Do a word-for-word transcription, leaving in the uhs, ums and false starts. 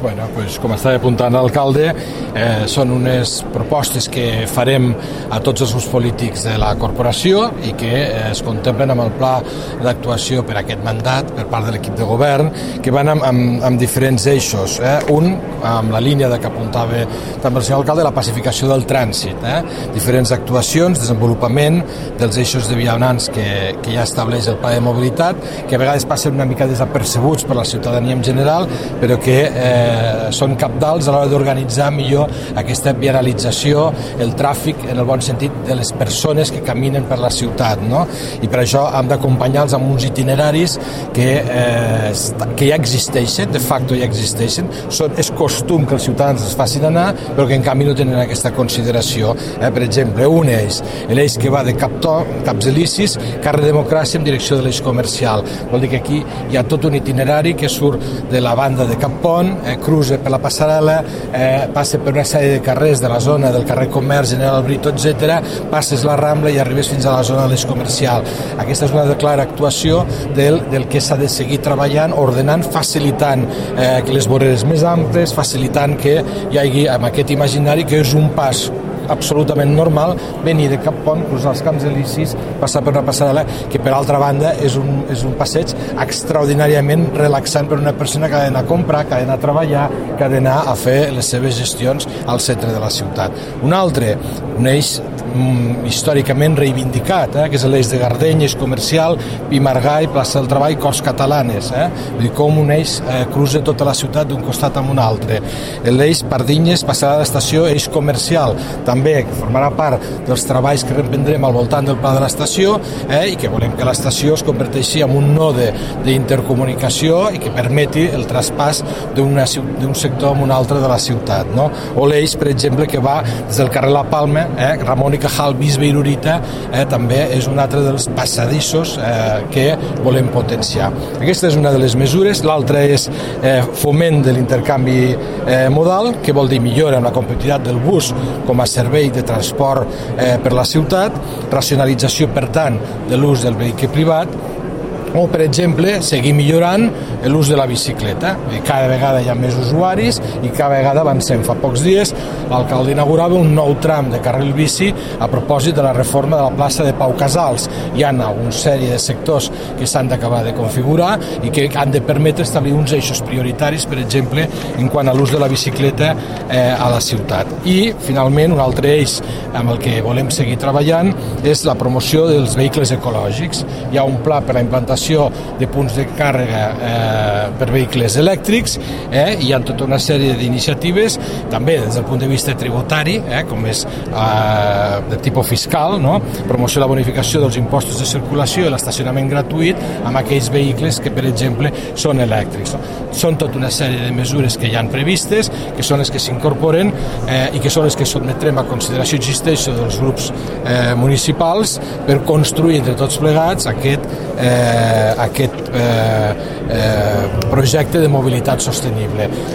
Bueno, pues, com estava apuntant l'alcalde, eh, són unes propostes que farem a tots els grups polítics de la corporació i que eh, es contemplen amb el pla d'actuació per aquest mandat per part de l'equip de govern, que van amb, amb, amb diferents eixos. Eh? Un, amb la línia de que apuntava també el senyor alcalde, la pacificació del trànsit. Eh? Diferents actuacions, desenvolupament dels eixos de vianants que, que ja estableix el pla de mobilitat, que a vegades passen una mica desapercebuts per la ciutadania en general, però que eh, són cabdals a l'hora d'organitzar millor aquesta viaralització, el tràfic en el bon sentit de les persones que caminen per la ciutat, no? I per això hem d'acompanyar-los amb uns itineraris que, eh, que ja existeixen, de facto ja existeixen, són, és costum que els ciutadans els facin anar, però que en canvi no tenen aquesta consideració. Eh? Per exemple, un eix, l'eix que va de Captó, Caps Elisis, carrer Democràcia en direcció de l'eix comercial. Vol dir que aquí hi ha tot un itinerari que surt de la banda de Cap Pont, eh, cruza per la passarel·la, eh, passa per una sèrie de carrers de la zona del carrer Comerç, General Brito, etcètera, passes la Rambla i arribes fins a la zona de l'eix comercial. Aquesta és una clara actuació del, del que s'ha de seguir treballant, ordenant, facilitant eh, les voreres més amples, facilitant que hi hagi amb aquest imaginari que és un pas absolutament normal venir de Cap Pont, cruzar els Camps Elisis, passar per una passarel·la que per altra banda és un, és un passeig extraordinàriament relaxant per una persona que ha d'anar a comprar, que ha d'anar a treballar, que ha d'anar a fer les seves gestions al centre de la ciutat. Un altre, un eix mm, històricament reivindicat, eh, que és l'eix de Gardeny, eix comercial, Pimargai, plaça del Treball, Corts Catalanes, eh? Vull dir, com un eix eh, cruza tota la ciutat d'un costat amb un altre. L'eix Pardinyes, passarà a l'estació, eix comercial, també que formarà part dels treballs que reprendrem al voltant del pla de l'estació, eh, i que volem que l'estació es converteixi en un node d'intercomunicació i que permeti el traspàs d'un sector a un altre de la ciutat, no? O l'eix, per exemple, que va des del carrer La Palma, eh, Ramon i Cajal, Bisbe i Irurita, eh, també és un altre dels passadissos eh, que volem potenciar. Aquesta és una de les mesures. L'altra és eh, foment de l'intercanvi eh, modal, que vol dir millora en la competitivitat del bus com a servei de transport eh, per la ciutat, racionalització, per tant, de l'ús del vehicle privat, o, per exemple, seguir millorant l'ús de la bicicleta. Cada vegada hi ha més usuaris i cada vegada avancem. Fa pocs dies l'alcalde inaugurava un nou tram de carril bici a propòsit de la reforma de la plaça de Pau Casals. Hi ha una sèrie de sectors que s'han d'acabar de configurar i que han de permetre establir uns eixos prioritaris, per exemple, en quant a l'ús de la bicicleta eh, a la ciutat. I, finalment, un altre eix amb el que volem seguir treballant és la promoció dels vehicles ecològics. Hi ha un pla per a la implantació de punts de càrrega eh, per vehicles elèctrics, eh, hi ha tota una sèrie d'iniciatives, també des del punt de vista tributari, eh, com és eh, de tipus fiscal, no? Promoció de la bonificació dels impostos de circulació i l'estacionament gratuït amb aquells vehicles que, per exemple, són elèctrics. No? Són tota una sèrie de mesures que hi han previstes, que són les que s'incorporen eh, i que són les que sotmetrem a consideració existència dels grups eh, municipals per construir entre tots plegats aquest eh, aquest eh, eh, projecte de mobilitat sostenible.